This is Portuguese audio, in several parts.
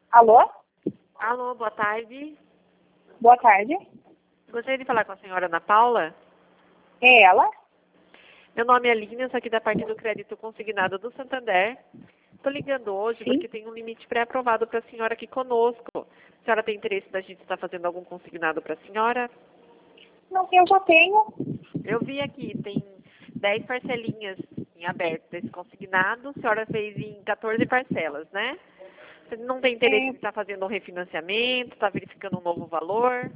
Alô? Alô, boa tarde. Boa tarde. Gostaria de falar com a senhora Ana Paula. É ela? Meu nome é Lina, eu sou aqui da parte do crédito consignado do Santander. Estou ligando hoje Sim. porque tem um limite pré-aprovado para a senhora aqui conosco. A senhora tem interesse da gente estar fazendo algum consignado para a senhora? Não, eu já tenho. Eu vi aqui, tem 10 parcelinhas em aberto desse consignado. A senhora fez em 14 parcelas, né? Você não tem interesse de estar fazendo um refinanciamento, está verificando um novo valor?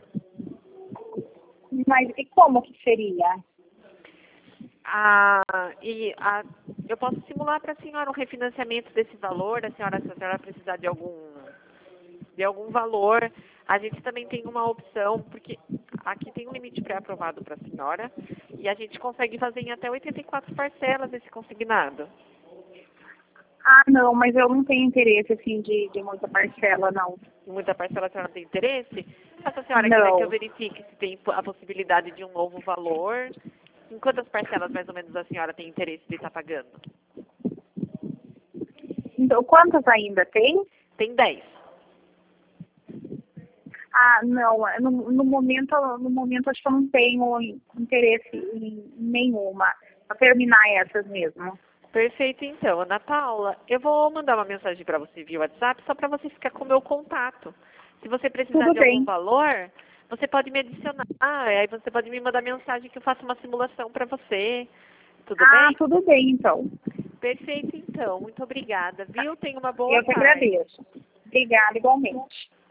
Mas e como que seria? Eu posso simular para a senhora um refinanciamento desse valor, se a senhora precisar de algum valor. A gente também tem uma opção, porque aqui tem um limite pré-aprovado para a senhora, e a gente consegue fazer em até 84 parcelas esse consignado. Ah, não, mas eu não tenho interesse, assim, de muita parcela, não. Muita parcela a senhora tem interesse? Se a senhora quiser que eu Não. verifique se tem a possibilidade de um novo valor, em quantas parcelas mais ou menos a senhora tem interesse de estar pagando? Então, quantas ainda tem? Tem 10. Ah, não, no momento acho que eu não tenho interesse em nenhuma. Para terminar essas mesmo. Perfeito, então. Ana Paula, eu vou mandar uma mensagem para você via WhatsApp só para você ficar com o meu contato. Se você precisar Tudo de algum bem. valor, você pode me adicionar. Aí você pode me mandar mensagem que eu faço uma simulação para você. Tudo bem? Tudo bem, então. Perfeito, então. Muito obrigada, viu? Tenha uma boa Eu que tarde. agradeço. Obrigada, igualmente.